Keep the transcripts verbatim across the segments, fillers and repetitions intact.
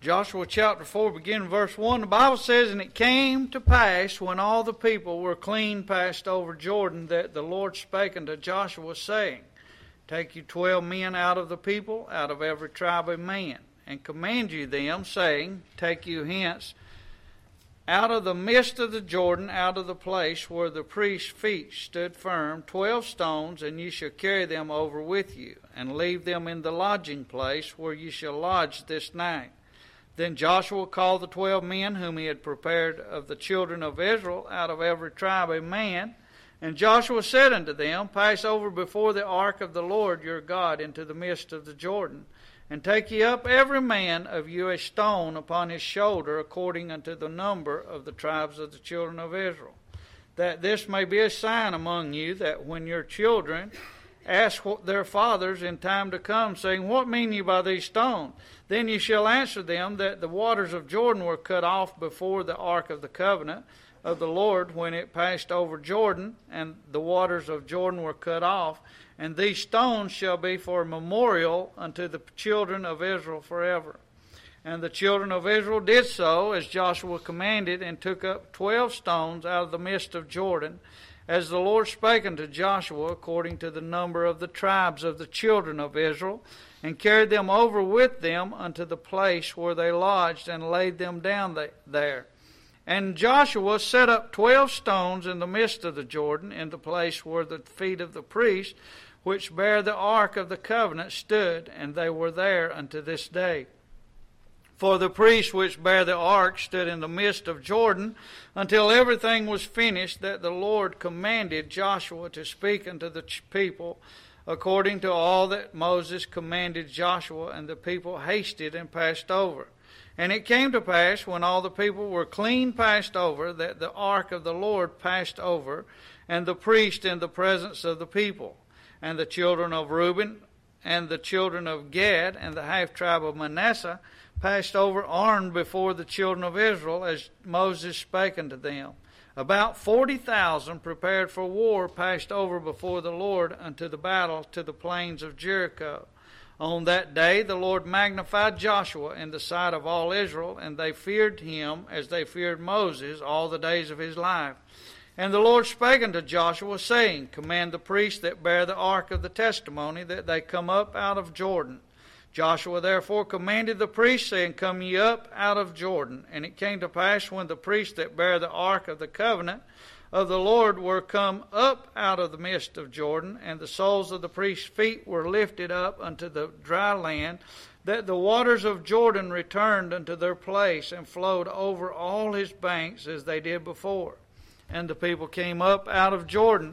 Joshua chapter four, beginning verse one, the Bible says, "And it came to pass, when all the people were clean passed over Jordan, that the Lord spake unto Joshua, saying, Take you twelve men out of the people, out of every tribe of man, and command you them, saying, Take you hence out of the midst of the Jordan, out of the place where the priest's feet stood firm, twelve stones, and ye shall carry them over with you, and leave them in the lodging place where ye shall lodge this night. Then Joshua called the twelve men whom he had prepared of the children of Israel out of every tribe of man. And Joshua said unto them, Pass over before the ark of the Lord your God into the midst of the Jordan, and take ye up every man of you a stone upon his shoulder, according unto the number of the tribes of the children of Israel, that this may be a sign among you, that when your children ask their fathers in time to come, saying, What mean ye by these stones? Then ye shall answer them that the waters of Jordan were cut off before the ark of the covenant of the Lord when it passed over Jordan, and the waters of Jordan were cut off. And these stones shall be for a memorial unto the children of Israel forever. And the children of Israel did so, as Joshua commanded, and took up twelve stones out of the midst of Jordan, as the Lord spake unto Joshua, according to the number of the tribes of the children of Israel, and carried them over with them unto the place where they lodged, and laid them down there. And Joshua set up twelve stones in the midst of the Jordan, in the place where the feet of the priests, which bare the ark of the covenant, stood, and they were there unto this day. For the priests which bare the ark stood in the midst of Jordan, until everything was finished that the Lord commanded Joshua to speak unto the people, according to all that Moses commanded Joshua, and the people hasted and passed over. And it came to pass, when all the people were clean passed over, that the ark of the Lord passed over, and the priest in the presence of the people. And the children of Reuben, and the children of Gad, and the half tribe of Manasseh, passed over armed before the children of Israel, as Moses spake unto them. About forty thousand prepared for war passed over before the Lord unto the battle to the plains of Jericho. On that day the Lord magnified Joshua in the sight of all Israel, and they feared him as they feared Moses all the days of his life. And the Lord spake unto Joshua, saying, Command the priests that bear the ark of the testimony, that they come up out of Jordan. Joshua therefore commanded the priests, saying, Come ye up out of Jordan. And it came to pass, when the priests that bear the ark of the covenant of the Lord were come up out of the midst of Jordan, and the soles of the priests' feet were lifted up unto the dry land, that the waters of Jordan returned unto their place, and flowed over all his banks as they did before. And the people came up out of Jordan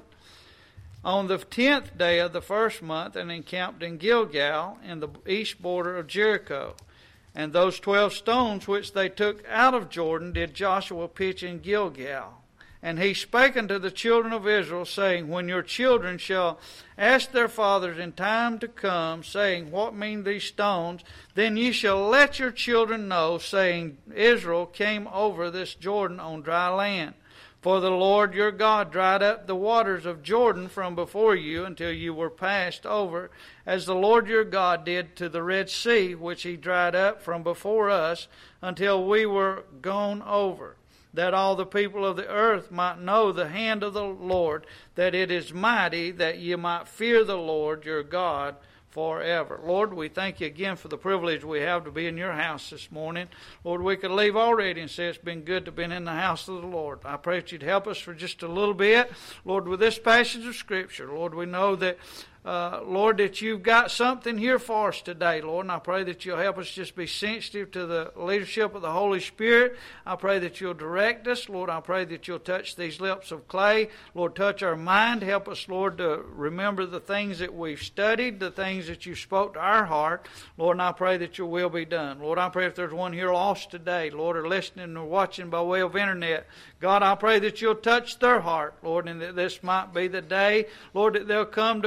on the tenth day of the first month, and encamped in Gilgal, in the east border of Jericho. And those twelve stones which they took out of Jordan did Joshua pitch in Gilgal. And he spake unto the children of Israel, saying, When your children shall ask their fathers in time to come, saying, What mean these stones? Then ye shall let your children know, saying, Israel came over this Jordan on dry land. For the Lord your God dried up the waters of Jordan from before you until you were passed over, as the Lord your God did to the Red Sea, which he dried up from before us until we were gone over, that all the people of the earth might know the hand of the Lord, that it is mighty, that ye might fear the Lord your God forever. Lord, we thank you again for the privilege we have to be in your house this morning. Lord, we could leave already and say it's been good to have been in the house of the Lord. I pray that you'd help us for just a little bit. Lord, with this passage of Scripture, Lord, we know that Uh, Lord, that you've got something here for us today, Lord, and I pray that you'll help us just be sensitive to the leadership of the Holy Spirit. I pray that you'll direct us. Lord, I pray that you'll touch these lips of clay. Lord, touch our mind. Help us, Lord, to remember the things that we've studied, the things that you spoke to our heart. Lord, and I pray that your will be done. Lord, I pray if there's one here lost today, Lord, or listening or watching by way of internet, God, I pray that you'll touch their heart, Lord, and that this might be the day, Lord, that they'll come to call upon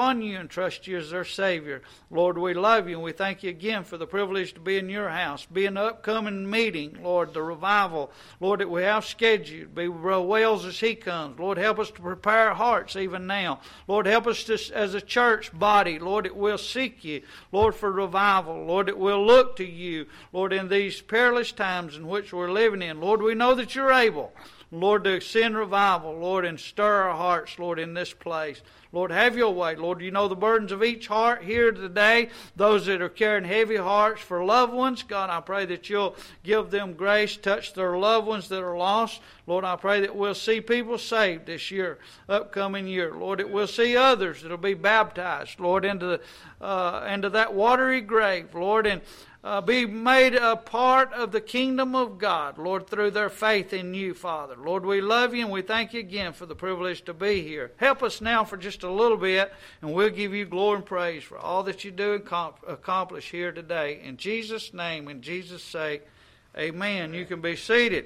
upon you and trust you as their Savior. Lord, we love you and we thank you again for the privilege to be in your house, be in the upcoming meeting, Lord, the revival, Lord, that we have scheduled. Be with Brother Wells as he comes. Lord, help us to prepare our hearts even now. Lord, help us to, as a church body, Lord, that we'll seek you, Lord, for revival. Lord, that we'll look to you, Lord, in these perilous times in which we're living in. Lord, we know that you're able, Lord, to send revival, Lord, and stir our hearts, Lord, in this place. Lord, have your way. Lord, you know the burdens of each heart here today, those that are carrying heavy hearts for loved ones. God, I pray that you'll give them grace, touch their loved ones that are lost. Lord, I pray that we'll see people saved this year, upcoming year. Lord, that we'll see others that will be baptized, Lord, into, the, uh, into that watery grave, Lord, and Uh, be made a part of the kingdom of God, Lord, through their faith in you, Father. Lord, we love you and we thank you again for the privilege to be here. Help us now for just a little bit, and we'll give you glory and praise for all that you do and accomplish here today. In Jesus' name, in Jesus' sake, amen. You can be seated.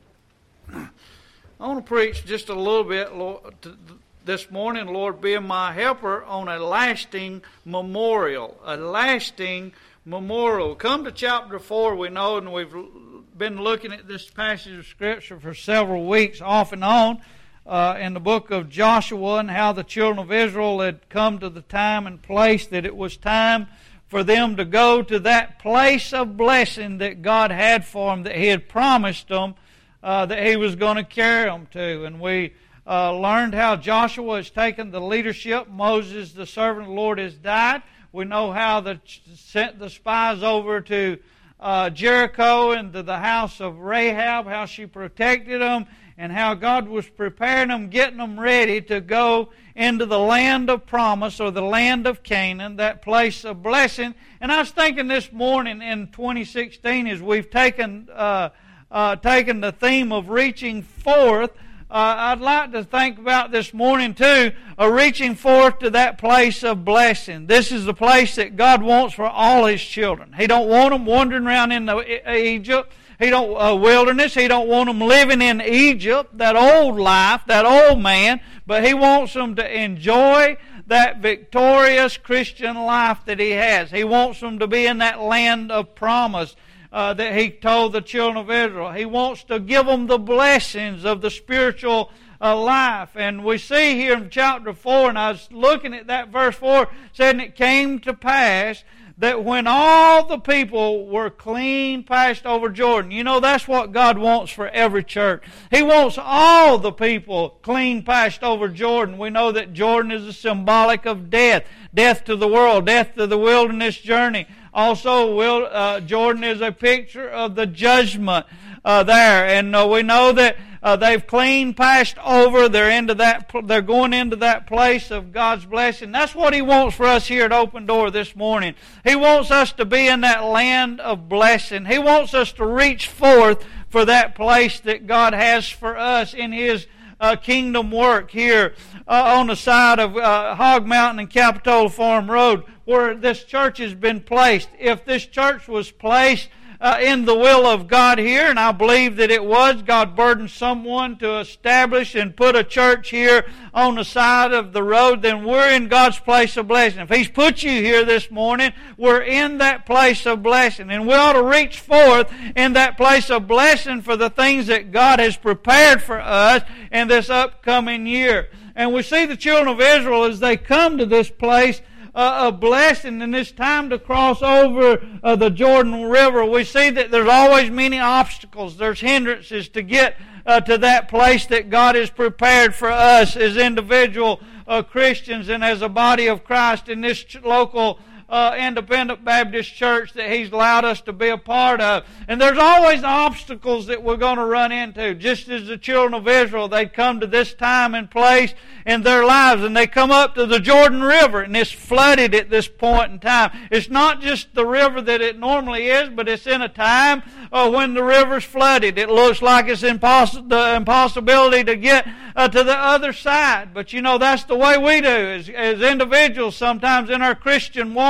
I want to preach just a little bit, Lord, this morning, Lord, being my helper, on a lasting memorial, a lasting memorial. Come to chapter four, we know, and we've been looking at this passage of Scripture for several weeks off and on uh, in the book of Joshua, and how the children of Israel had come to the time and place that it was time for them to go to that place of blessing that God had for them, that He had promised them, uh, that He was going to carry them to. And we uh, learned how Joshua has taken the leadership. Moses, the servant of the Lord, has died. We know how they sent the spies over to uh, Jericho and to the house of Rahab, how she protected them, and how God was preparing them, getting them ready to go into the land of promise, or the land of Canaan, that place of blessing. And I was thinking this morning in twenty sixteen, as we've taken uh, uh, taken the theme of reaching forth, Uh, I'd like to think about this morning too, uh, reaching forth to that place of blessing. This is the place that God wants for all His children. He don't want them wandering around in the, Egypt. He don't uh, wilderness. He don't want them living in Egypt, that old life, that old man. But He wants them to enjoy that victorious Christian life that He has. He wants them to be in that land of promise Uh, that He told the children of Israel. He wants to give them the blessings of the spiritual uh, life. And we see here in chapter four, and I was looking at that verse four, said, "And it came to pass that when all the people were clean passed over Jordan." You know, that's what God wants for every church. He wants all the people clean passed over Jordan. We know that Jordan is a symbolic of death. Death to the world, death to the wilderness journey. Also, will, uh, Jordan is a picture of the judgment uh, there. And uh, we know that uh, they've clean passed over. They're into that. They're going into that place of God's blessing. That's what He wants for us here at Open Door this morning. He wants us to be in that land of blessing. He wants us to reach forth for that place that God has for us in His Uh, kingdom work here uh, on the side of uh, Hog Mountain and Capitola Farm Road, where this church has been placed. If this church was placed uh, in the will of God here, and I believe that it was, God burdened someone to establish and put a church here on the side of the road, then we're in God's place of blessing. If He's put you here this morning, we're in that place of blessing. And we ought to reach forth in that place of blessing for the things that God has prepared for us in this upcoming year. And we see the children of Israel as they come to this place Uh, a blessing, and it's time to cross over uh, the Jordan River. We see that there's always many obstacles. There's hindrances to get uh, to that place that God has prepared for us as individual uh, Christians and as a body of Christ in this ch- local Uh, independent Baptist church that He's allowed us to be a part of. And there's always obstacles that we're going to run into. Just as the children of Israel, they'd come to this time and place in their lives, and they come up to the Jordan River, and it's flooded at this point in time. It's not just the river that it normally is, but it's in a time uh, when the river's flooded. It looks like it's impossible, the impossibility to get uh, to the other side. But you know, that's the way we do as, as individuals sometimes in our Christian walk.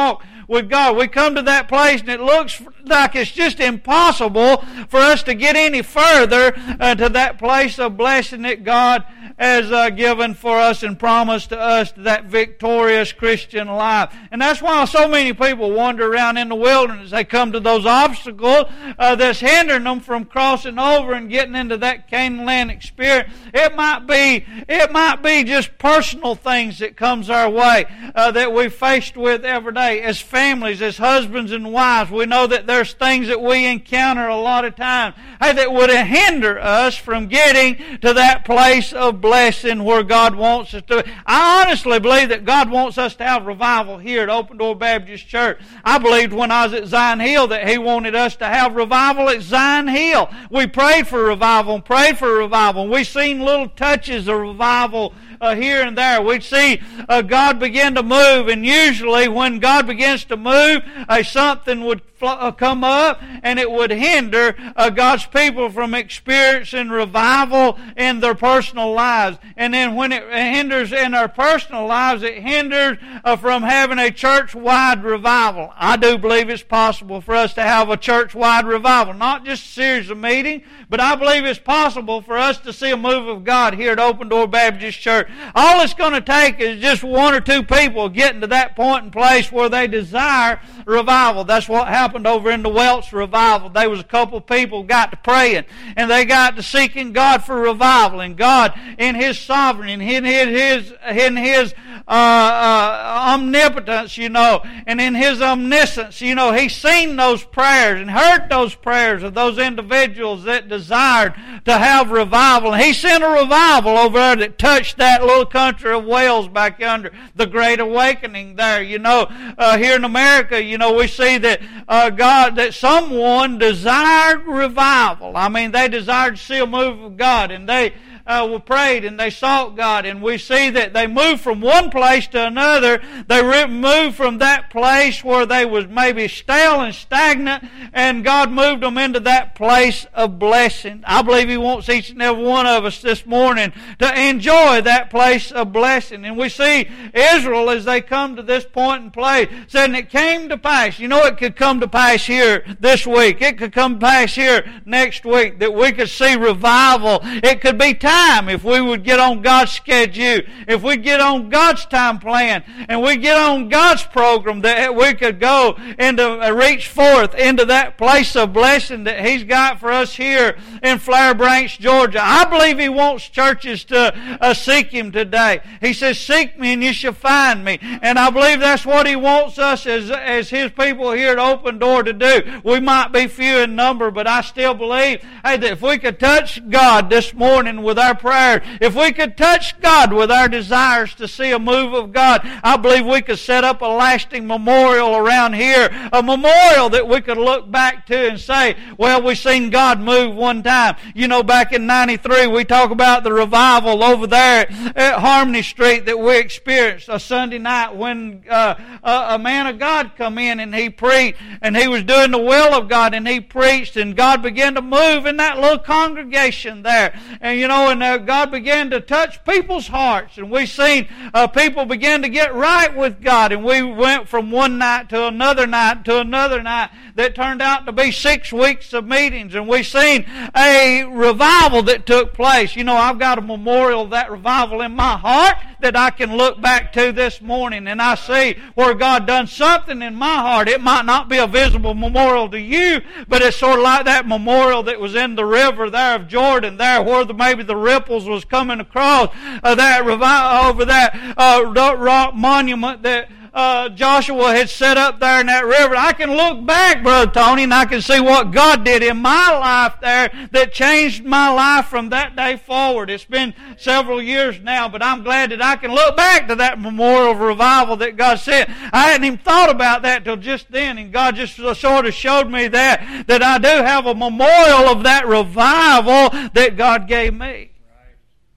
with God. We come to that place and it looks like it's just impossible for us to get any further uh, to that place of blessing that God has uh, given for us and promised to us, that victorious Christian life. And that's why so many people wander around in the wilderness. They come to those obstacles uh, that's hindering them from crossing over and getting into that Canaan land experience. It might be, it might be just personal things that comes our way uh, that we're faced with every day. As families, as husbands and wives, we know that there's things that we encounter a lot of times, hey, that would hinder us from getting to that place of blessing where God wants us to. I honestly believe that God wants us to have revival here at Open Door Baptist Church. I believed when I was at Zion Hill that He wanted us to have revival at Zion Hill. We prayed for revival and prayed for revival. We seen little touches of revival Uh, here and there. We'd see uh, God begin to move, and usually when God begins to move, uh, something would fl- uh, come up and it would hinder uh, God's people from experiencing revival in their personal lives. And then when it hinders in our personal lives, it hinders uh, from having a church-wide revival. I do believe it's possible for us to have a church-wide revival, not just a series of meetings, but I believe it's possible for us to see a move of God here at Open Door Baptist Church. All it's going to take is just one or two people getting to that point and place where they desire revival. That's what happened over in the Welch revival. There was a couple of people got to praying, and they got to seeking God for revival. And God, in His sovereignty, and in His, in His uh, uh, omnipotence, you know, and in His omniscience, you know, He's seen those prayers and heard those prayers of those individuals that desired to have revival. And He sent a revival over there that touched that little country of Wales back yonder, the Great Awakening there. You know, uh, here in America, you know, we see that uh, God, that someone desired revival. I mean, they desired to see a move of God, and they Uh, were prayed and they sought God, and we see that they moved from one place to another. They re- moved from that place where they was maybe stale and stagnant, and God moved them into that place of blessing. I believe He wants each and every one of us this morning to enjoy that place of blessing. And we see Israel, as they come to this point and place, said, and it came to pass. You know, it could come to pass here this week. It could come to pass here next week, that we could see revival. It could be time if we would get on God's schedule, if we get on God's time plan, and we get on God's program, that we could go into uh, reach forth into that place of blessing that He's got for us here in Flower Branch, Georgia. I believe He wants churches to uh, seek Him today. He says, "Seek me and you shall find me." And I believe that's what He wants us as as His people here at Open Door to do. We might be few in number, but I still believe, hey, that if we could touch God this morning with our prayer, if we could touch God with our desires to see a move of God, I believe we could set up a lasting memorial around here, a memorial that we could look back to and say, well, we seen God move one time. You know, back in ninety-three, we talk about the revival over there at Harmony Street that we experienced a Sunday night when uh, a, a man of God come in and he preached, and he was doing the will of God, and he preached, and God began to move in that little congregation there. And you know, and uh, God began to touch people's hearts, and we seen uh, people begin to get right with God, and we went from one night to another night to another night that turned out to be six weeks of meetings, and we seen a revival that took place. You know, I've got a memorial of that revival in my heart that I can look back to this morning, and I see where God done something in my heart. It might not be a visible memorial to you, but it's sort of like that memorial that was in the river there of Jordan there, where the, maybe the ripples was coming across uh, that revival over that uh, rock monument that Uh, Joshua had set up there in that river. I can look back, Brother Tony, and I can see what God did in my life there that changed my life from that day forward. It's been several years now, but I'm glad that I can look back to that memorial of revival that God sent. I hadn't even thought about that till just then, and God just sort of showed me that, that I do have a memorial of that revival that God gave me.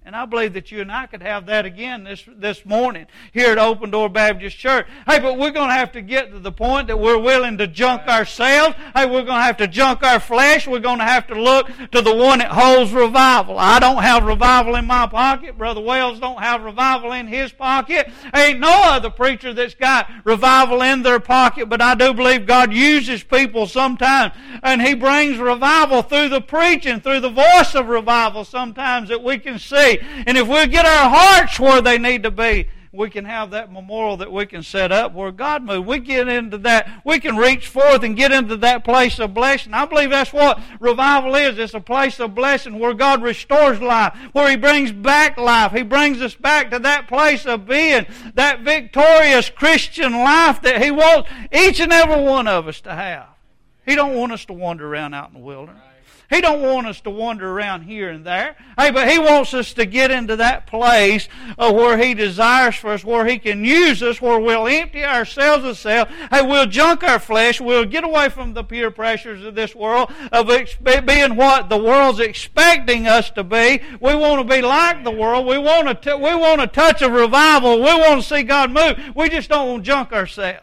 And I believe that you and I could have that again this this morning here at Open Door Baptist Church. Hey, but we're going to have to get to the point that we're willing to junk ourselves. Hey, we're going to have to junk our flesh. We're going to have to look to the one that holds revival. I don't have revival in my pocket. Brother Wells don't have revival in his pocket. Ain't no other preacher that's got revival in their pocket, but I do believe God uses people sometimes, and He brings revival through the preaching, through the voice of revival sometimes that we can see. And if we get our hearts where they need to be, we can have that memorial that we can set up where God moves. We get into that. We can reach forth and get into that place of blessing. I believe that's what revival is. It's a place of blessing where God restores life, where He brings back life. He brings us back to that place of being that victorious Christian life that He wants each and every one of us to have. He don't want us to wander around out in the wilderness. He don't want us to wander around here and there. Hey, but He wants us to get into that place uh, where He desires for us, where He can use us, where we'll empty ourselves of self. Hey, we'll junk our flesh. We'll get away from the peer pressures of this world, of expe- being what the world's expecting us to be. We want to be like the world. We want to t- we want a touch of revival. We want to see God move. We just don't want to junk ourselves.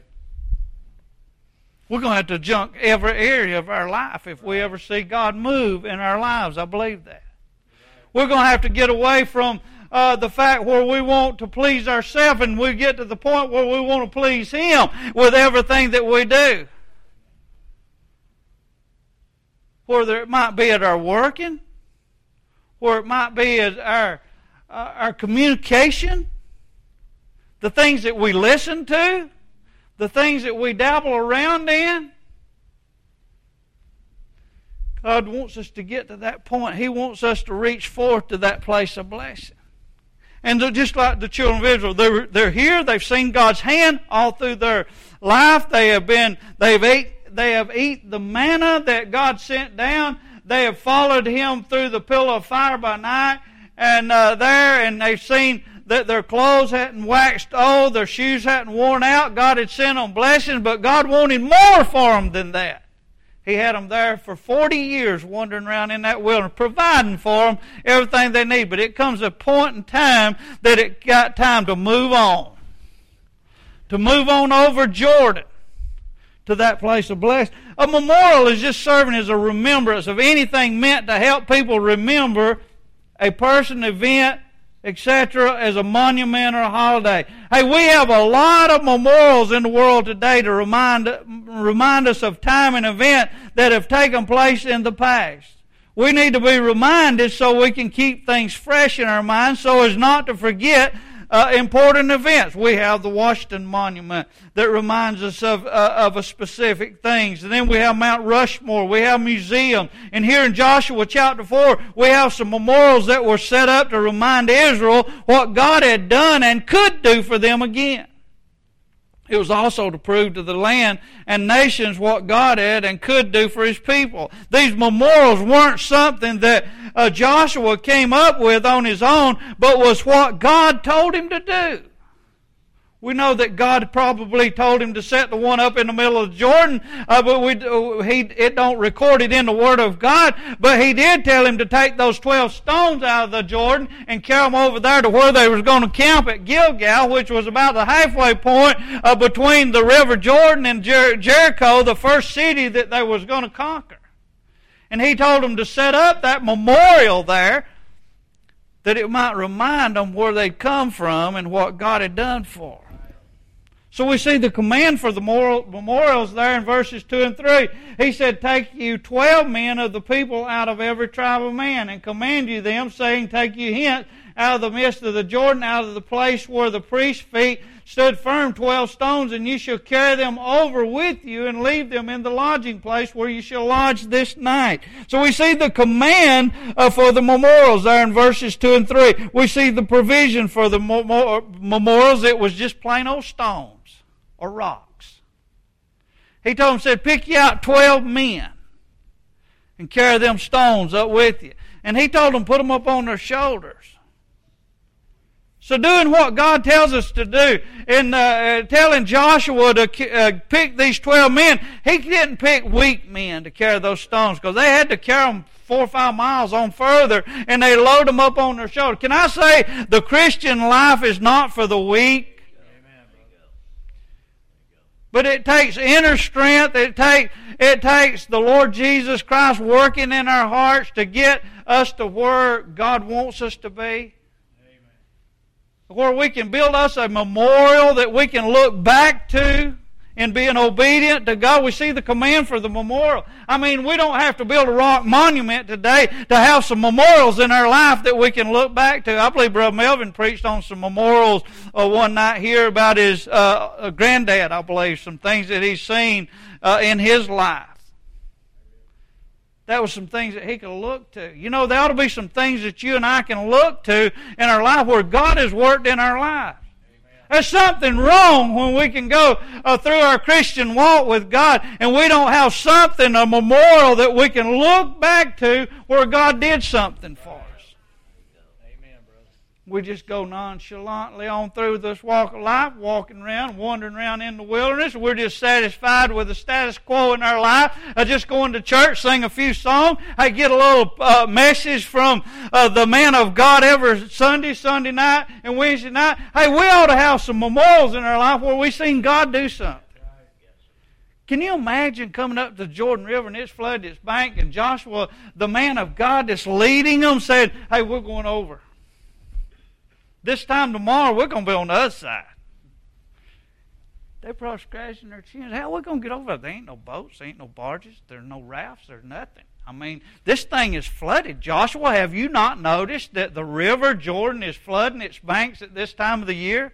We're going to have to junk every area of our life if we ever see God move in our lives. I believe that. We're going to have to get away from uh, the fact where we want to please ourselves, and we get to the point where we want to please Him with everything that we do. Whether it might be at our working, or it might be at our, uh, our communication, the things that we listen to, the things that we dabble around in. God wants us to get to that point. He wants us to reach forth to that place of blessing. And just like the children of Israel, they're, they're here, they've seen God's hand all through their life. They have been, they've ate, they have eaten the manna that God sent down. They have followed Him through the pillar of fire by night, and uh, there, and they've seen that their clothes hadn't waxed old, their shoes hadn't worn out. God had sent them blessings, but God wanted more for them than that. He had them there for forty years wandering around in that wilderness, providing for them everything they need. But it comes a point in time that it got time to move on. To move on over Jordan to that place of blessing. A memorial is just serving as a remembrance of anything meant to help people remember a person, event, et cetera, as a monument or a holiday. Hey, we have a lot of memorials in the world today to remind remind us of time and event that have taken place in the past. We need to be reminded so we can keep things fresh in our minds so as not to forget Uh, important events. We have the Washington Monument that reminds us of uh, of a specific things. And then we have Mount Rushmore. We have museums. And here in Joshua chapter four, we have some memorials that were set up to remind Israel what God had done and could do for them again. It was also to prove to the land and nations what God had and could do for His people. These memorials weren't something that uh, Joshua came up with on his own, but was what God told him to do. We know that God probably told him to set the one up in the middle of Jordan, uh, but we, uh, he, it don't record it in the Word of God. But He did tell him to take those twelve stones out of the Jordan and carry them over there to where they was going to camp at Gilgal, which was about the halfway point uh, between the River Jordan and Jer- Jericho, the first city that they was going to conquer. And He told them to set up that memorial there, that it might remind them where they'd come from and what God had done for them. So we see the command for the memorials there in verses two and three. He said, take you twelve men of the people out of every tribe of man, and command you them, saying, take you hence out of the midst of the Jordan, out of the place where the priest's feet stood firm, twelve stones, and you shall carry them over with you and leave them in the lodging place where you shall lodge this night. So we see the command uh, for the memorials there in verses two and three. We see the provision for the memorials. It was just plain old stones or rocks. He told them, said, pick you out twelve men and carry them stones up with you. And He told them, put them up on their shoulders, So doing what God tells us to do, and uh, telling Joshua to uh, pick these twelve men, he didn't pick weak men to carry those stones, because they had to carry them four or five miles on further, and they load them up on their shoulder. Can I say the Christian life is not for the weak? But it takes inner strength. It takes it takes the Lord Jesus Christ working in our hearts to get us to where God wants us to be. Amen. Where we can build us a memorial that we can look back to in being obedient to God. We see the command for the memorial. I mean, we don't have to build a rock monument today to have some memorials in our life that we can look back to. I believe Brother Melvin preached on some memorials uh, one night here about his uh, granddad, I believe, some things that he's seen uh, in his life. That was some things that he could look to. You know, there ought to be some things that you and I can look to in our life where God has worked in our life. There's something wrong when we can go uh, through our Christian walk with God and we don't have something, a memorial that we can look back to where God did something for us. Amen, brother. We just go nonchalantly on through this walk of life, walking around, wandering around in the wilderness. We're just satisfied with the status quo in our life. Uh, just going to church, sing a few songs. I get a little uh, message from uh, the man of God every Sunday, Sunday night, and Wednesday night. Hey, we ought to have some memorials in our life where we've seen God do something. Can you imagine coming up to the Jordan River and it's flooded its bank, and Joshua, the man of God that's leading them, said, hey, we're going over. This time tomorrow, we're going to be on the other side. They're probably scratching their chins. How are we going to get over there? There ain't no boats. There ain't no barges. There's no rafts. There's nothing. I mean, this thing is flooded. Joshua, have you not noticed that the river Jordan is flooding its banks at this time of the year?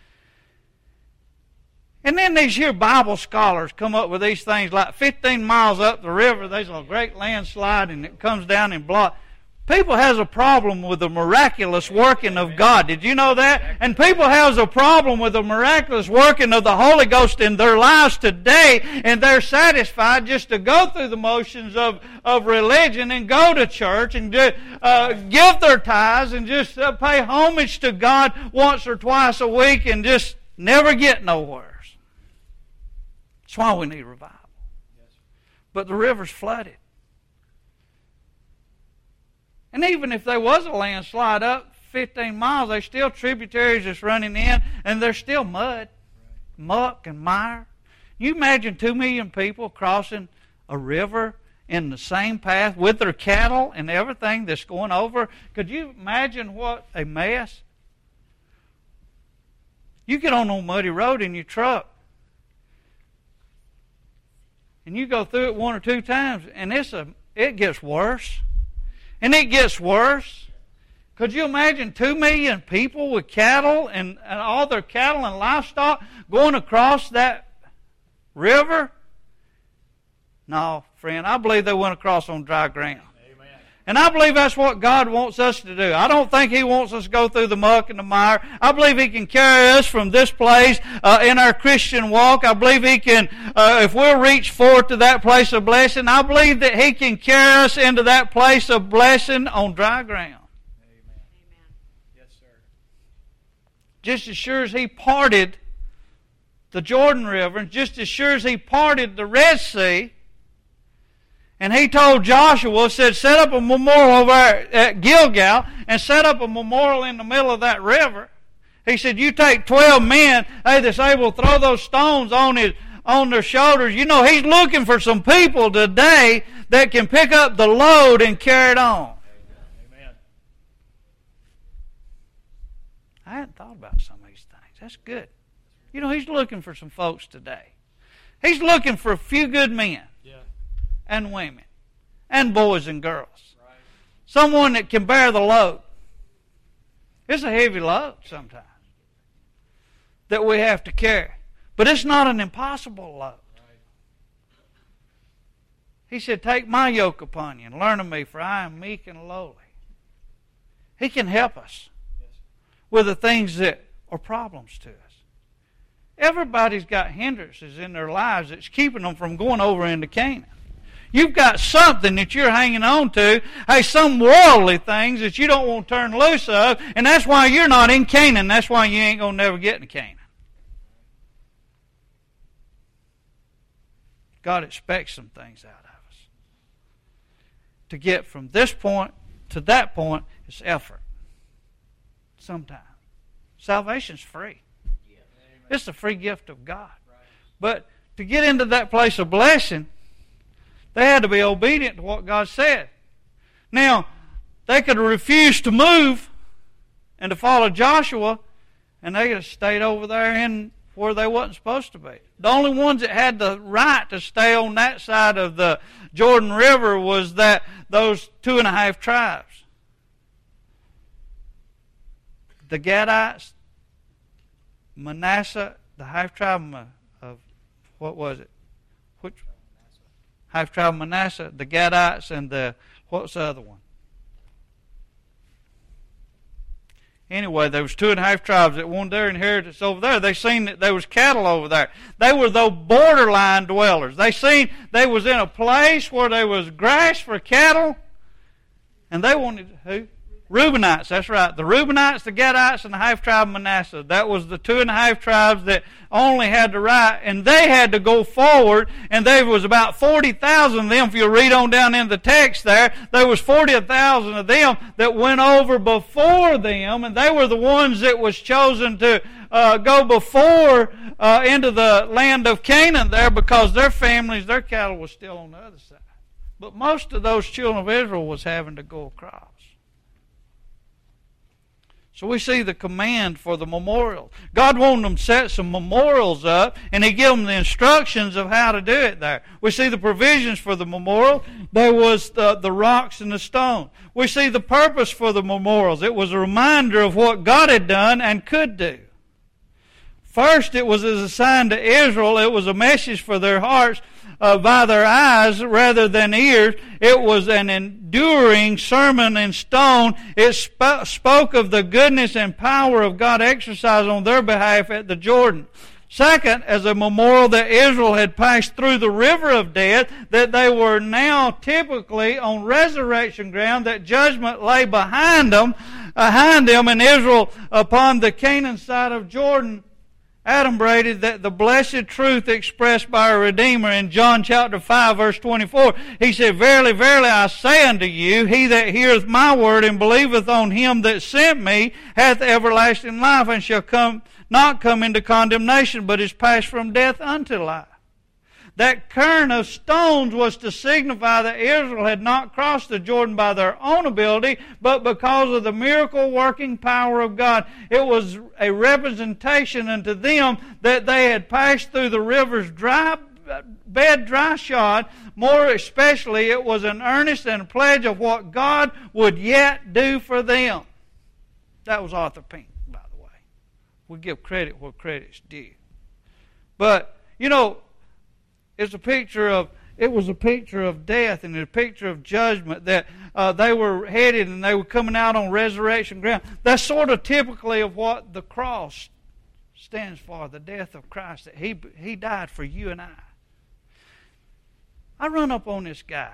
And then these here Bible scholars come up with these things like fifteen miles up the river, there's a great landslide and it comes down and blocks. People has a problem with the miraculous working of God. Did you know that? And people has a problem with the miraculous working of the Holy Ghost in their lives today, and they're satisfied just to go through the motions of, of religion and go to church and do, uh, give their tithes and just uh, pay homage to God once or twice a week and just never get nowhere. That's why we need revival. But the river's flooded. And even if there was a landslide up fifteen miles, there's still tributaries that's running in, and there's still mud, muck, and mire. You imagine two million people crossing a river in the same path with their cattle and everything that's going over. Could you imagine what a mess? You get on a muddy road in your truck, and you go through it one or two times, and it's a it gets worse. And it gets worse. Could you imagine two million people with cattle and, and all their cattle and livestock going across that river? No, friend, I believe they went across on dry ground. Amen. And I believe that's what God wants us to do. I don't think He wants us to go through the muck and the mire. I believe He can carry us from this place uh, in our Christian walk. I believe He can, uh, if we'll reach forth to that place of blessing, I believe that He can carry us into that place of blessing on dry ground. Amen. Yes, sir. Just as sure as He parted the Jordan River, and just as sure as He parted the Red Sea, and He told Joshua, said, set up a memorial over at Gilgal and set up a memorial in the middle of that river. He said, you take twelve men, hey, that's able to throw those stones on his on their shoulders. You know, He's looking for some people today that can pick up the load and carry it on. Amen. I hadn't thought about some of these things. That's good. You know, He's looking for some folks today. He's looking for a few good men. And women, and boys and girls. Right. Someone that can bear the load. It's a heavy load sometimes that we have to carry. But it's not an impossible load. Right. He said, take my yoke upon you and learn of me, for I am meek and lowly. He can help us yes. with the things that are problems to us. Everybody's got hindrances in their lives that's keeping them from going over into Canaan. You've got something that you're hanging on to. Hey, some worldly things that you don't want to turn loose of, and that's why you're not in Canaan. That's why you ain't going to never get to Canaan. God expects some things out of us. To get from this point to that point is effort. Sometimes. Salvation's free. It's a free gift of God. But to get into that place of blessing, they had to be obedient to what God said. Now, they could have refused to move and to follow Joshua, and they could have stayed over there in where they wasn't supposed to be. The only ones that had the right to stay on that side of the Jordan River was that those two and a half tribes. The Gadites, Manasseh, the half tribe of, what was it? Which half tribe of Manasseh, the Gadites, and the, what's the other one? Anyway, there was two and a half tribes that wanted their inheritance over there. They seen that there was cattle over there. They were those borderline dwellers. They seen they was in a place where there was grass for cattle, and they wanted who? Reubenites, that's right. The Reubenites, the Gadites, and the half tribe of Manasseh. That was the two and a half tribes that only had the right, and they had to go forward, and there was about forty thousand of them. If you read on down in the text there, there was forty thousand of them that went over before them, and they were the ones that was chosen to uh, go before uh, into the land of Canaan there, because their families, their cattle was still on the other side. But most of those children of Israel was having to go across. So we see the command for the memorial. God wanted them to set some memorials up, and He gave them the instructions of how to do it there. We see the provisions for the memorial. There was the, the rocks and the stone. We see the purpose for the memorials. It was a reminder of what God had done and could do. First, it was as a sign to Israel. It was a message for their hearts uh, by their eyes rather than ears. It was an enduring sermon in stone. It sp- spoke of the goodness and power of God exercised on their behalf at the Jordan. Second, as a memorial that Israel had passed through the river of death, that they were now typically on resurrection ground, that judgment lay behind them, behind them, and Israel upon the Canaan side of Jordan adumbrated that the blessed truth expressed by our Redeemer in John chapter five, verse twenty-four. He said, Verily, verily, I say unto you, he that heareth my word and believeth on him that sent me hath everlasting life, and shall come not come into condemnation, but is passed from death unto life. That cairn of stones was to signify that Israel had not crossed the Jordan by their own ability, but because of the miracle-working power of God. It was a representation unto them that they had passed through the river's dry bed dry shod. More especially, it was an earnest and a pledge of what God would yet do for them. That was Arthur Pink, by the way. We give credit where credit's due. But, you know, It's a picture of, it was a picture of death and a picture of judgment, that uh, they were headed and they were coming out on resurrection ground. That's sort of typically of what the cross stands for, the death of Christ, that He, he died for you and I. I run up on this guy.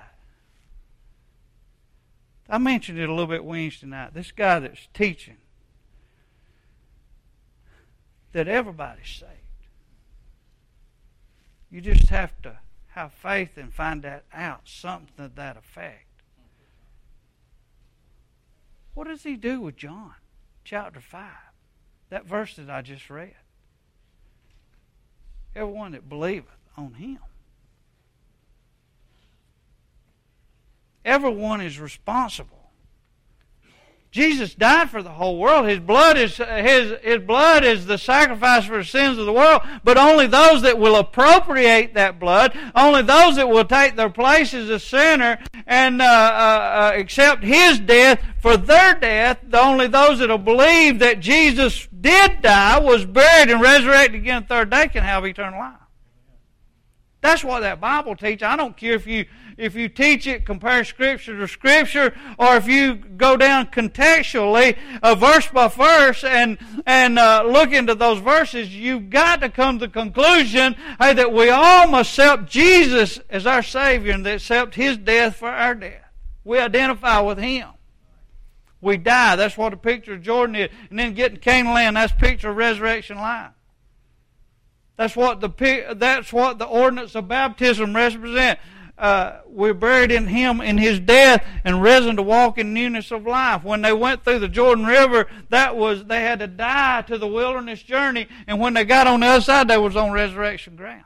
I mentioned it a little bit Wednesday night. This guy that's teaching that everybody's saved. You just have to have faith and find that out, something to that effect. What does he do with John chapter five? That verse that I just read. Everyone that believeth on Him. Everyone is responsible. Jesus died for the whole world. His blood is his, his blood is the sacrifice for the sins of the world. But only those that will appropriate that blood, only those that will take their place as a sinner and uh, uh, accept His death for their death, only those that will believe that Jesus did die, was buried, and resurrected again the third day can have eternal life. That's what that Bible teaches. I don't care if you if you teach it, compare Scripture to Scripture, or if you go down contextually, uh, verse by verse, and and uh, look into those verses. You've got to come to the conclusion, hey, that we all must accept Jesus as our Savior and accept His death for our death. We identify with Him. We die. That's what the picture of Jordan is. And then getting Canaan land, that's a picture of resurrection life. That's what the that's what the ordinance of baptism represents. Uh, we're buried in Him in His death and risen to walk in newness of life. When they went through the Jordan River, that was they had to die to the wilderness journey, and when they got on the other side, they was on resurrection ground.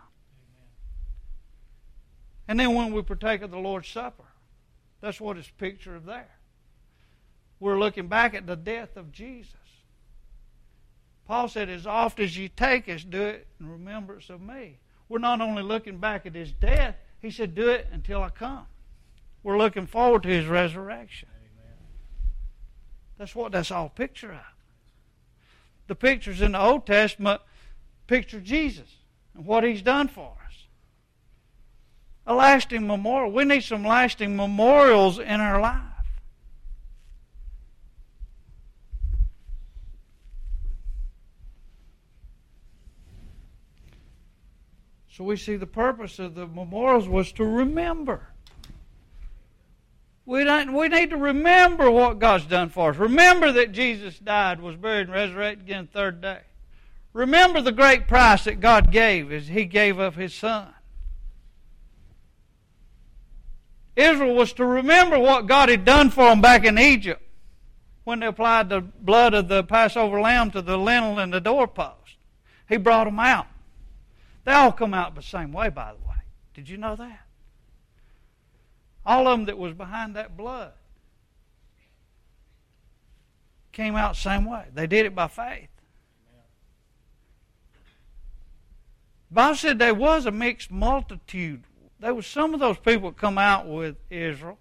And then when we partake of the Lord's Supper, that's what it's a picture of there. We're looking back at the death of Jesus. Paul said, as oft as you take us, do it in remembrance of me. We're not only looking back at His death, He said, do it until I come. We're looking forward to His resurrection. Amen. That's what that's all a picture of. The pictures in the Old Testament picture Jesus and what He's done for us. A lasting memorial. We need some lasting memorials in our life. So we see the purpose of the memorials was to remember. We don't, we need to remember what God's done for us. Remember that Jesus died, was buried, and resurrected again the third day. Remember the great price that God gave as He gave up His Son. Israel was to remember what God had done for them back in Egypt when they applied the blood of the Passover lamb to the lintel and the doorpost. He brought them out. They all come out the same way, by the way. Did you know that? All of them that was behind that blood came out the same way. They did it by faith. The Bible said there was a mixed multitude. There was some of those people that come out with Israel.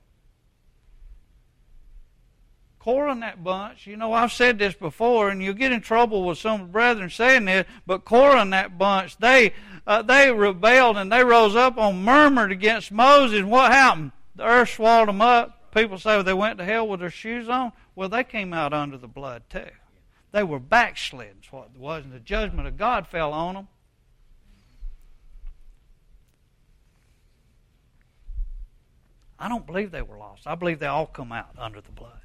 Korah and that bunch, you know, I've said this before, and you'll get in trouble with some of the brethren saying this, but Korah and that bunch, they uh, they rebelled and they rose up and murmured against Moses. And what happened? The earth swallowed them up. People say well, they went to hell with their shoes on. Well, they came out under the blood too. They were backslidden, what it was, and the judgment of God fell on them. I don't believe they were lost. I believe they all come out under the blood.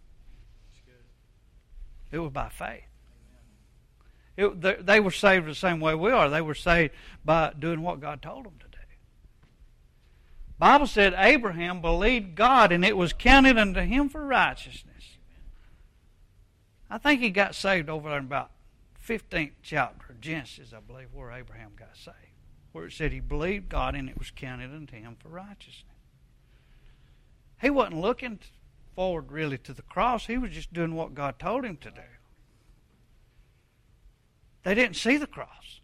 It was by faith. It, they, they were saved the same way we are. They were saved by doing what God told them to do. The Bible said Abraham believed God and it was counted unto him for righteousness. I think he got saved over there in about fifteenth chapter of Genesis, I believe, where Abraham got saved. Where it said he believed God and it was counted unto him for righteousness. He wasn't looking forward really to the cross. He was just doing what God told him to do. They didn't see the cross.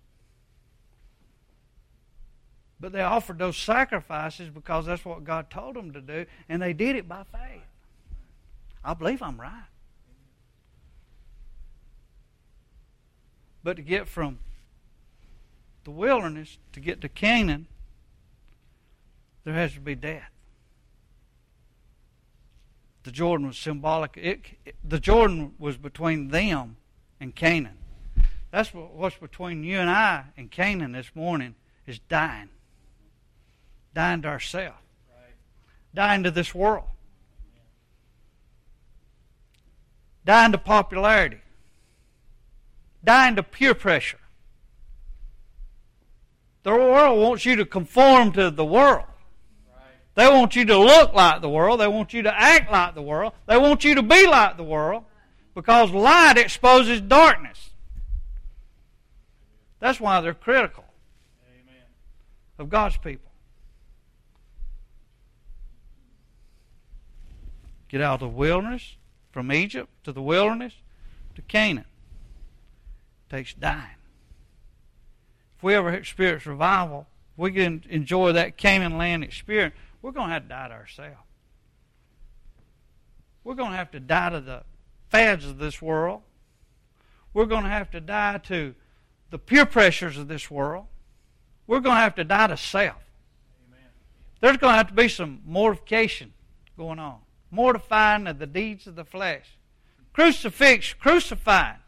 But they offered those sacrifices because that's what God told them to do, and they did it by faith. I believe I'm right. But to get from the wilderness to get to Canaan, there has to be death. The Jordan was symbolic. It, it, the Jordan was between them and Canaan. That's what, what's between you and I and Canaan this morning is dying. Dying to ourselves. Right. Dying to this world. Dying to popularity. Dying to peer pressure. The world wants you to conform to the world. They want you to look like the world. They want you to act like the world. They want you to be like the world because light exposes darkness. That's why they're critical Amen. Of God's people. Get out of the wilderness, from Egypt to the wilderness to Canaan. It takes dying. If we ever experience revival, we can enjoy that Canaan land experience. We're going to have to die to ourselves. We're going to have to die to the fads of this world. We're going to have to die to the peer pressures of this world. we're going to have to die to self. Amen. There's going to have to be some mortification going on. Mortifying of the deeds of the flesh. Crucifix, crucifying.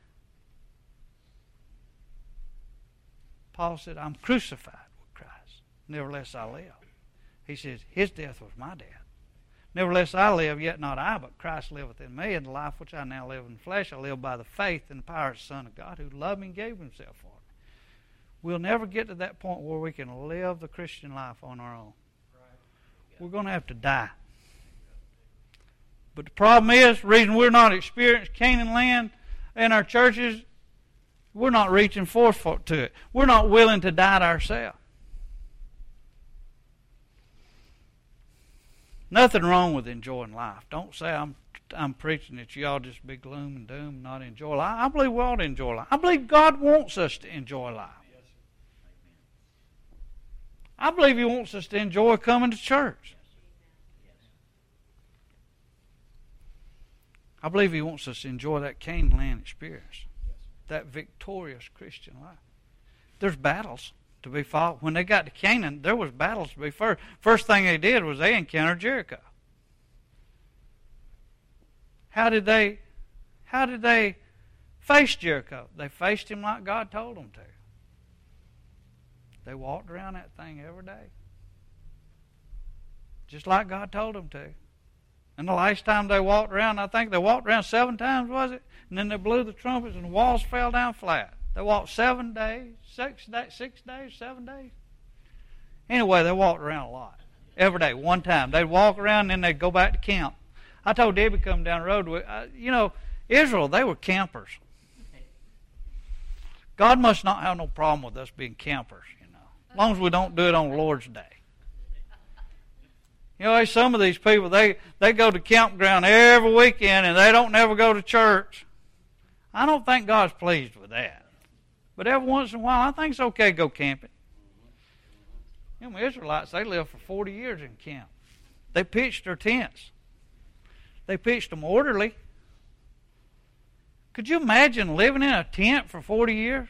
Paul said, I'm crucified with Christ. Nevertheless I live. He says, his death was my death. Nevertheless I live, yet not I, but Christ liveth in me. And the life which I now live in the flesh, I live by the faith and the power of the Son of God, who loved me and gave himself for me. We'll never get to that point where we can live the Christian life on our own. We're going to have to die. But the problem is, the reason we're not experiencing Canaan land in our churches, we're not reaching forth for, to it. We're not willing to die to ourselves. Nothing wrong with enjoying life. Don't say I'm I'm preaching that you all just be gloom and doom and not enjoy life. I believe we ought to enjoy life. I believe God wants us to enjoy life. I believe He wants us to enjoy coming to church. I believe He wants us to enjoy that Canaan land experience, that victorious Christian life. There's battles to be fought. When they got to Canaan, there was battles to be fought. First thing they did was they encountered Jericho. How did they, how did they face Jericho? They faced him like God told them to. They walked around that thing every day. Just like God told them to. And the last time they walked around, I think they walked around seven times, was it? And then they blew the trumpets and the walls fell down flat. They walked seven days, six days, six days, seven days. Anyway, they walked around a lot. Every day, one time. They'd walk around and then they'd go back to camp. I told Debbie come down the road, with, uh, you know, Israel, they were campers. God must not have no problem with us being campers, you know, as long as we don't do it on the Lord's Day. You know, some of these people, they, they go to campground every weekend and they don't never go to church. I don't think God's pleased with that. But every once in a while, I think it's okay to go camping. You know, the Israelites, they lived for forty years in camp. They pitched their tents. They pitched them orderly. Could you imagine living in a tent for forty years?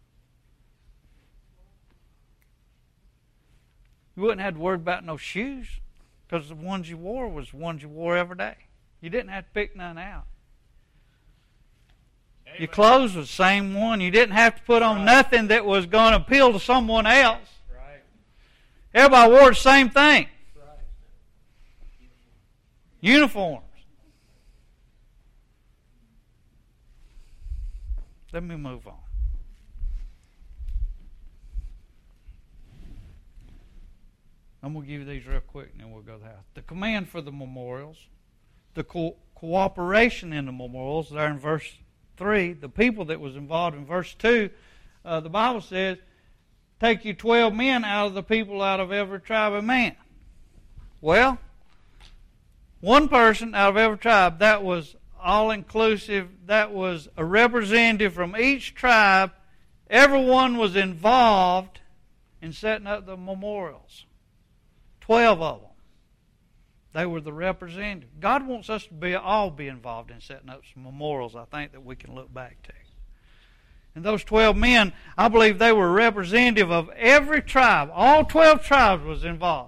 You wouldn't have to worry about no shoes, because the ones you wore was the ones you wore every day. You didn't have to pick none out. Amen. Your clothes was the same one. You didn't have to put on right. nothing that was going to appeal to someone else. Right. Everybody wore the same thing. Right. Uniforms. Let me move on. I'm going to give you these real quick and then we'll go to the house. The command for the memorials, the co- cooperation in the memorials, there in verse three, the people that was involved in verse two, uh, the Bible says, take you twelve men out of the people out of every tribe of man. Well, one person out of every tribe, that was all-inclusive, that was a representative from each tribe. Everyone was involved in setting up the memorials. Twelve of them. They were the representatives. God wants us to be all be involved in setting up some memorials, I think, that we can look back to. And those twelve men, I believe they were representative of every tribe. All twelve tribes was involved.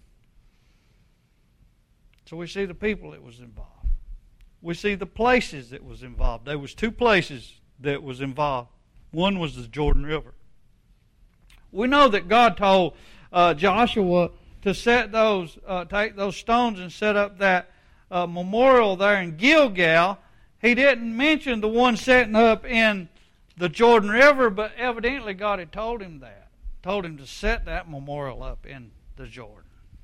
So we see the people that was involved. We see the places that was involved. There was two places that was involved. One was the Jordan River. We know that God told uh, Joshua to set those, uh, take those stones and set up that uh, memorial there in Gilgal. He didn't mention the one setting up in the Jordan River, but evidently God had told him that. Told him to set that memorial up in the Jordan.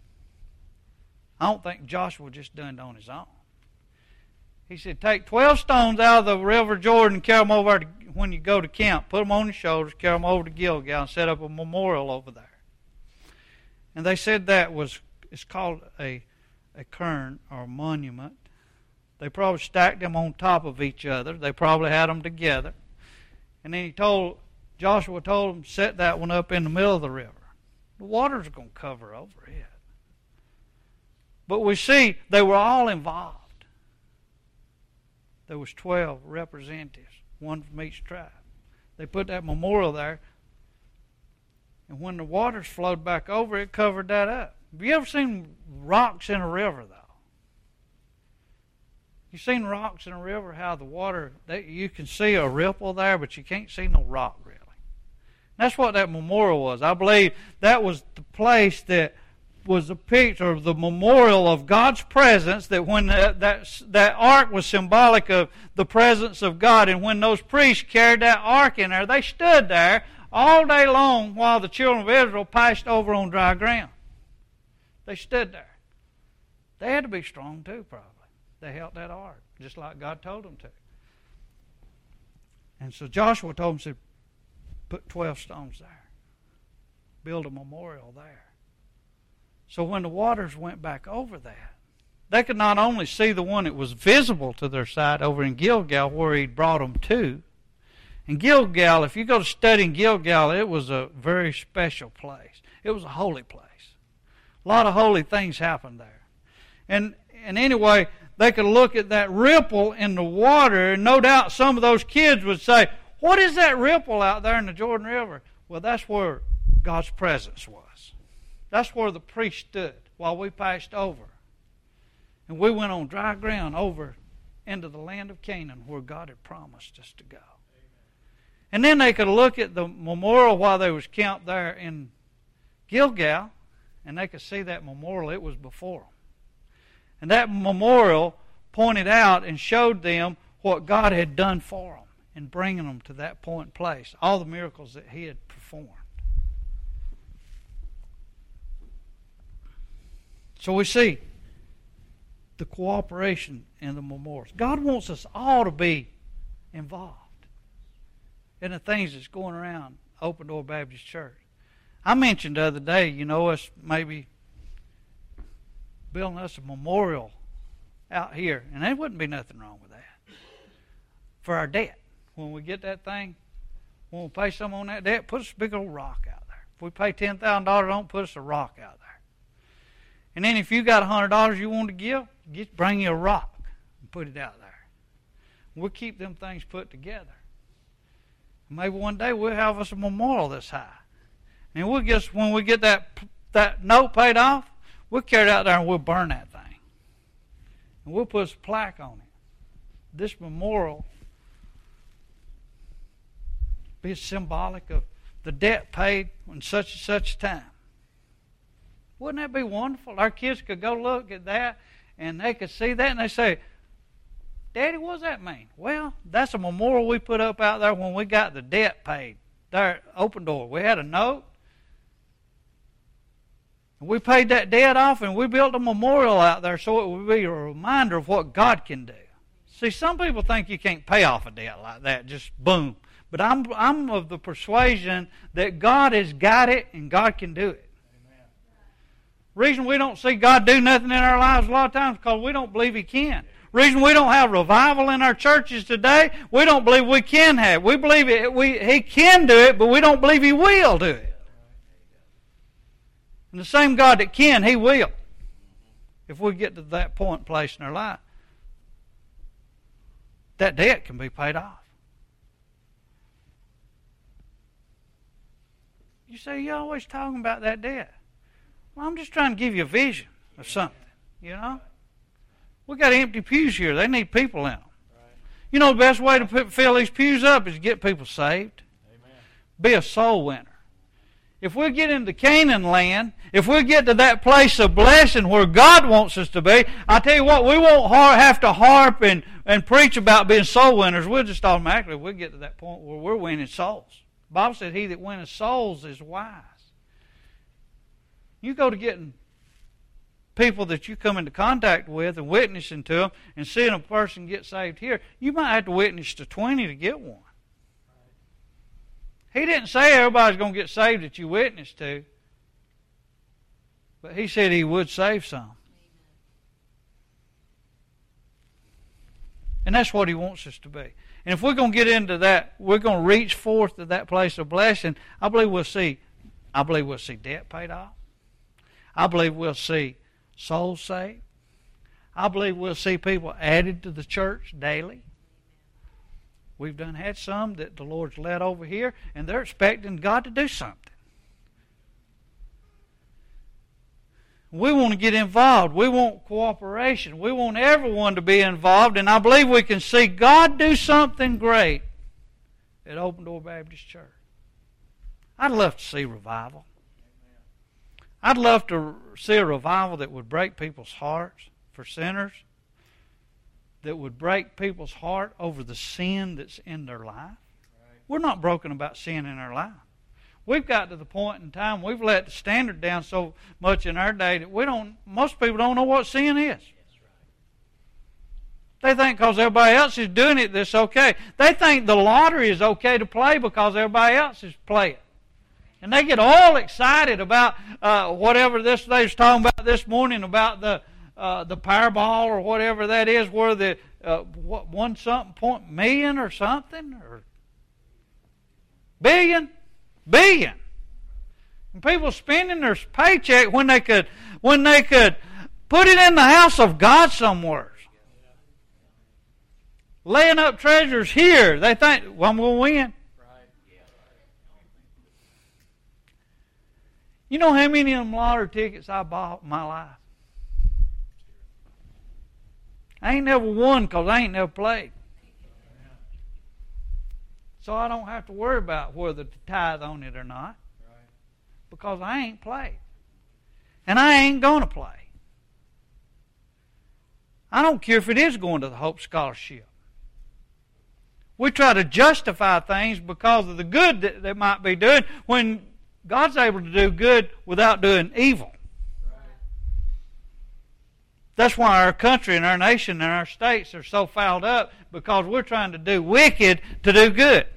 I don't think Joshua just done it on his own. He said, take twelve stones out of the river Jordan and carry them over to, when you go to camp. Put them on your shoulders, carry them over to Gilgal and set up a memorial over there. And they said that was, it's called a, a cairn or a monument. They probably stacked them on top of each other. They probably had them together. And then he told, Joshua told them, set that one up in the middle of the river. The water's going to cover over it. But we see they were all involved. There was twelve representatives, one from each tribe. They put that memorial there. And when the waters flowed back over, it covered that up. Have you ever seen rocks in a river, though? You've seen rocks in a river, how the water, they, you can see a ripple there, but you can't see no rock, really. That's what that memorial was. I believe that was the place that was a picture of the memorial of God's presence, that when that, that, that ark was symbolic of the presence of God, and when those priests carried that ark in there, they stood there all day long while the children of Israel passed over on dry ground. They stood there. They had to be strong too, probably. They held that ark, just like God told them to. And so Joshua told them, said, put twelve stones there. Build a memorial there. So when the waters went back over that, they could not only see the one that was visible to their sight over in Gilgal where He'd brought them to. In Gilgal, if you go to study in Gilgal, it was a very special place. It was a holy place. A lot of holy things happened there. And, and anyway, they could look at that ripple in the water, and no doubt some of those kids would say, what is that ripple out there in the Jordan River? Well, that's where God's presence was. That's where the priest stood while we passed over. And we went on dry ground over into the land of Canaan where God had promised us to go. And then they could look at the memorial while they was camped there in Gilgal, and they could see that memorial. It was before them. And that memorial pointed out and showed them what God had done for them in bringing them to that point and place, all the miracles that He had performed. So we see the cooperation in the memorials. God wants us all to be involved in the things that's going around Open Door Baptist Church. I mentioned the other day, you know, us maybe building us a memorial out here, and there wouldn't be nothing wrong with that. For our debt. When we get that thing, when we pay some on that debt, put us a big old rock out there. If we pay ten thousand dollars on it, put us a rock out there. And then if you got one hundred dollars you want to give, get, bring you a rock and put it out there. We'll keep them things put together. Maybe one day we'll have us a memorial this high. And we'll just, when we get that that note paid off, we'll carry it out there and we'll burn that thing. And we'll put a plaque on it. This memorial be symbolic of the debt paid in such and such time. Wouldn't that be wonderful? Our kids could go look at that and they could see that and they say, Daddy, what does that mean? Well, that's a memorial we put up out there when we got the debt paid. There at Open Door. We had a note. We paid that debt off and we built a memorial out there so it would be a reminder of what God can do. See, some people think you can't pay off a debt like that, just boom. But I'm I'm of the persuasion that God has got it and God can do it. Amen. Reason we don't see God do nothing in our lives a lot of times is because we don't believe He can. Reason we don't have revival in our churches today, we don't believe we can have. We believe it, we, He can do it, but we don't believe He will do it. And the same God that can, He will. If we get to that point and place in our life, that debt can be paid off. You say, you're always talking about that debt. Well, I'm just trying to give you a vision of something, you know. We got empty pews here. They need people in them. Right. You know the best way to put, fill these pews up is to get people saved. Amen. Be a soul winner. If we get into Canaan land, if we get to that place of blessing where God wants us to be, I tell you what, we won't har- have to harp and, and preach about being soul winners. We'll just automatically we'll get to that point where we're winning souls. The Bible said, he that winneth souls is wise. You go to getting people that you come into contact with and witnessing to them and seeing a person get saved here, you might have to witness to twenty to get one. He didn't say everybody's going to get saved that you witness to, but He said He would save some. And that's what He wants us to be. And if we're going to get into that, we're going to reach forth to that place of blessing, I believe we'll see, I believe we'll see debt paid off. I believe we'll see souls saved. I believe we'll see people added to the church daily. We've done had some that the Lord's led over here, and they're expecting God to do something. We want to get involved. We want cooperation. We want everyone to be involved. And I believe we can see God do something great at Open Door Baptist Church. I'd love to see revival. I'd love to see a revival that would break people's hearts for sinners, that would break people's heart over the sin that's in their life. We're not broken about sin in our life. We've got to the point in time, we've let the standard down so much in our day that we don't, most people don't know what sin is. They think because everybody else is doing it, that's okay. They think the lottery is okay to play because everybody else is playing. And they get all excited about uh, whatever this they was talking about this morning about the uh, the Powerball or whatever that is, where the uh, what, one something point million or something or billion. Billion. And people spending their paycheck when they could when they could put it in the house of God somewhere. Laying up treasures here. They think, well, I'm going to win. You know how many of them lottery tickets I bought in my life? I ain't never won because I ain't never played. So I don't have to worry about whether to tithe on it or not. Because I ain't played. And I ain't going to play. I don't care if it is going to the Hope Scholarship. We try to justify things because of the good that they might be doing when God's able to do good without doing evil. That's why our country and our nation and our states are so fouled up, because we're trying to do wicked to do good.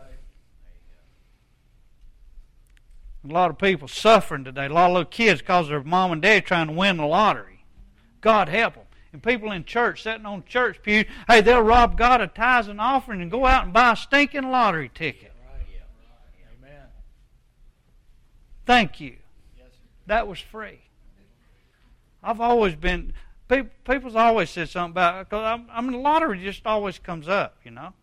A lot of people suffering today. A lot of little kids because their mom and dad trying to win the lottery. God help them. And people in church, sitting on church pew, hey, they'll rob God of tithes and offering and go out and buy a stinking lottery ticket. Amen. Thank you. That was free. I've always been, people, people's always said something about it, because I mean, the lottery just always comes up, you know.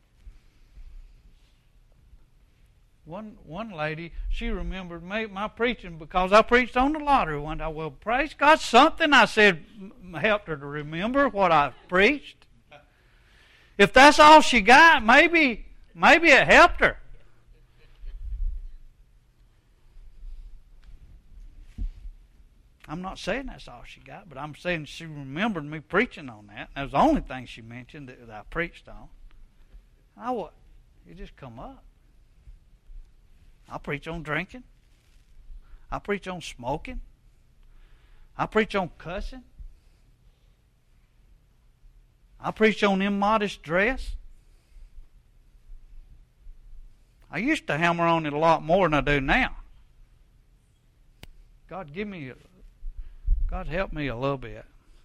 One one lady, she remembered me, my preaching, because I preached on the lottery one day. Well, praise God, something I said helped her to remember what I preached. If that's all she got, maybe maybe it helped her. I'm not saying that's all she got, but I'm saying she remembered me preaching on that. That was the only thing she mentioned that, that I preached on. I what? It just come up. I preach on drinking. I preach on smoking. I preach on cussing. I preach on immodest dress. I used to hammer on it a lot more than I do now. God give me, God help me a little bit.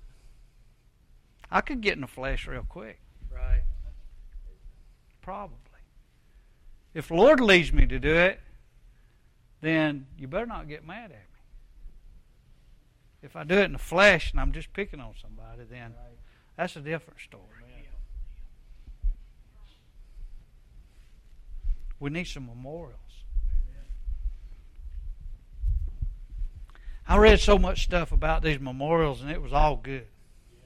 I could get in the flesh real quick. Right. Probably. If the Lord leads me to do it, then you better not get mad at me. If I do it in the flesh and I'm just picking on somebody, then right. That's a different story. Amen. We need some memorials. Amen. I read so much stuff about these memorials, and it was all good. Yeah.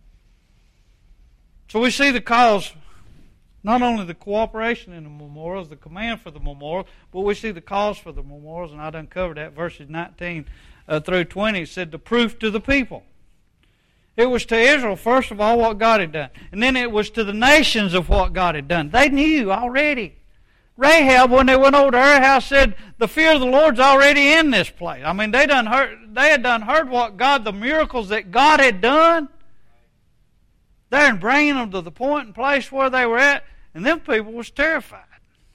So we see the cause. Not only the cooperation in the memorials, the command for the memorial, but we see the cause for the memorials, and I done covered that, verses nineteen uh, through twenty. It said the proof to the people. It was to Israel, first of all, what God had done. And then it was to the nations of what God had done. They knew already. Rahab, when they went over to her house, said, the fear of the Lord's already in this place. I mean, they done heard, they had done heard what God, the miracles that God had done. There and bringing them to the point and place where they were at. And them people was terrified.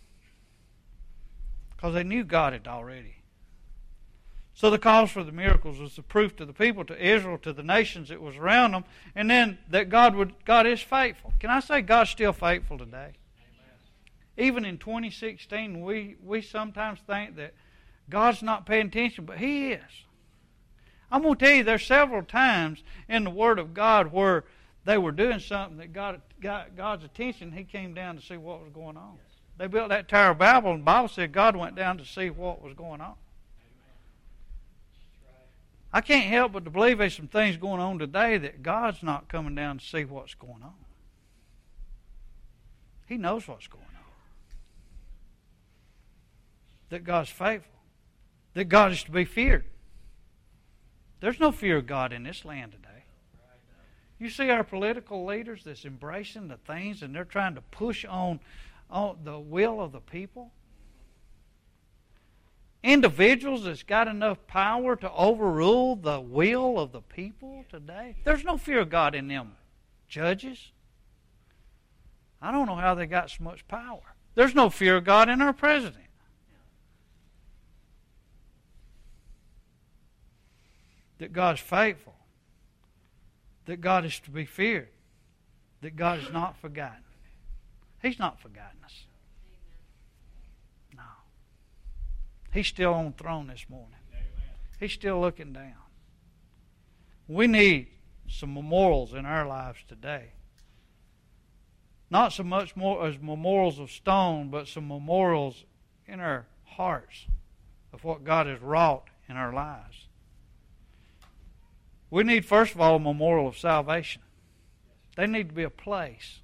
Because they knew God had already. So the cause for the miracles was the proof to the people, to Israel, to the nations that was around them. And then that God would God is faithful. Can I say God's still faithful today? Amen. Even in twenty sixteen, we, we sometimes think that God's not paying attention, but He is. I'm going to tell you, there's several times in the Word of God where they were doing something that got, got God's attention. He came down to see what was going on. Yes. They built that Tower of Babel, and the Bible said God went down to see what was going on. Right. I can't help but to believe there's some things going on today that God's not coming down to see what's going on. He knows what's going on. That God's faithful. That God is to be feared. There's no fear of God in this land today. You see our political leaders that's embracing the things and they're trying to push on, on the will of the people. Individuals that's got enough power to overrule the will of the people today. There's no fear of God in them judges. I don't know how they got so much power. There's no fear of God in our president. That God's faithful. That God is to be feared. That God is not forgotten. He's not forgotten us. No. He's still on the throne this morning. He's still looking down. We need some memorials in our lives today. Not so much more as memorials of stone, but some memorials in our hearts of what God has wrought in our lives. We need, first of all, a memorial of salvation. There need to be a place.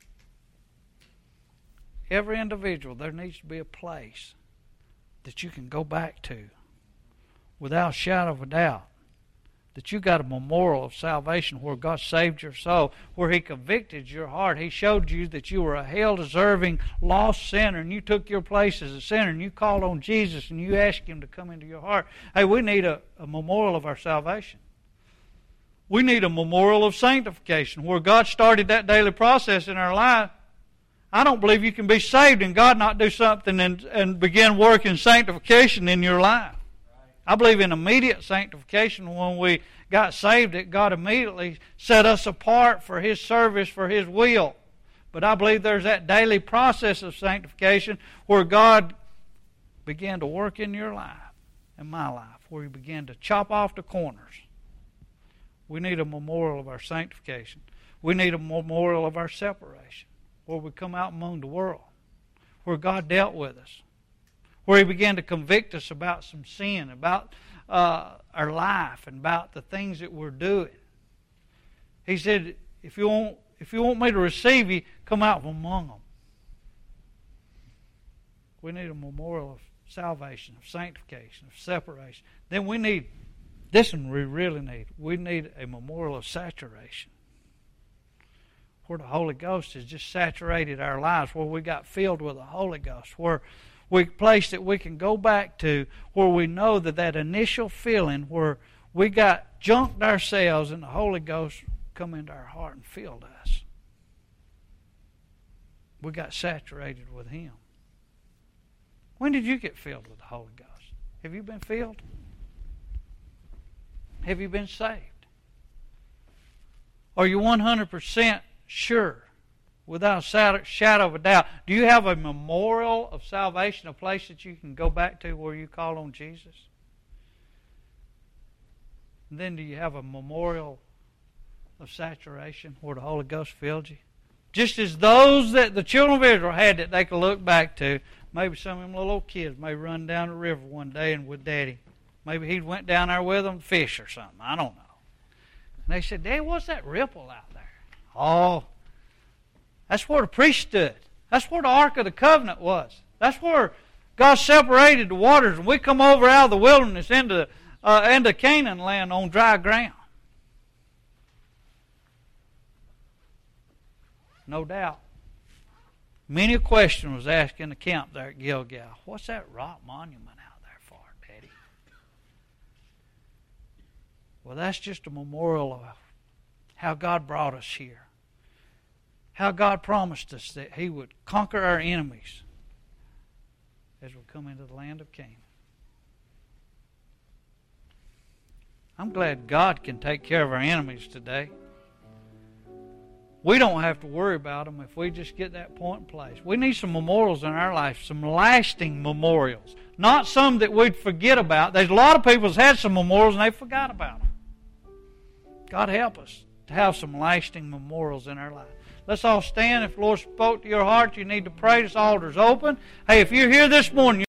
Every individual, there needs to be a place that you can go back to without a shadow of a doubt. That you got a memorial of salvation where God saved your soul, where He convicted your heart. He showed you that you were a hell-deserving, lost sinner, and you took your place as a sinner, and you called on Jesus, and you asked Him to come into your heart. Hey, we need a, a memorial of our salvation. We need a memorial of sanctification, where God started that daily process in our life. I don't believe you can be saved and God not do something and, and begin working sanctification in your life. I believe in immediate sanctification. When we got saved, that God immediately set us apart for His service, for His will. But I believe there's that daily process of sanctification where God began to work in your life, in my life, where He began to chop off the corners. We need a memorial of our sanctification. We need a memorial of our separation, where we come out among the world, where God dealt with us, where He began to convict us about some sin, about uh, our life, and about the things that we're doing. He said, if you want, if you want me to receive you, come out from among them. We need a memorial of salvation, of sanctification, of separation. Then we need This one we really need. We need a memorial of saturation. Where the Holy Ghost has just saturated our lives. Where we got filled with the Holy Ghost. Where we a place that we can go back to. Where we know that that initial feeling where we got junked ourselves and the Holy Ghost come into our heart and filled us. We got saturated with Him. When did you get filled with the Holy Ghost? Have you been filled? Have you been saved? Are you one hundred percent sure, without a shadow of a doubt? Do you have a memorial of salvation, a place that you can go back to where you call on Jesus? And then do you have a memorial of saturation where the Holy Ghost filled you? Just as those that the children of Israel had that they could look back to. Maybe some of them little old kids may run down the river one day and with Daddy. Maybe he went down there with them to fish or something. I don't know. And they said, Dad, what's that ripple out there? Oh, that's where the priest stood. That's where the Ark of the Covenant was. That's where God separated the waters and we come over out of the wilderness into, uh, into Canaan land on dry ground. No doubt. Many a question was asked in the camp there at Gilgal. What's that rock monument out there for, Daddy? Well, that's just a memorial of how God brought us here. How God promised us that He would conquer our enemies as we come into the land of Canaan. I'm glad God can take care of our enemies today. We don't have to worry about them if we just get that point in place. We need some memorials in our life, some lasting memorials. Not some that we'd forget about. There's a lot of people that's had some memorials and they forgot about them. God help us to have some lasting memorials in our life. Let's all stand. If the Lord spoke to your heart, you need to pray. This altar's open. Hey, if you're here this morning,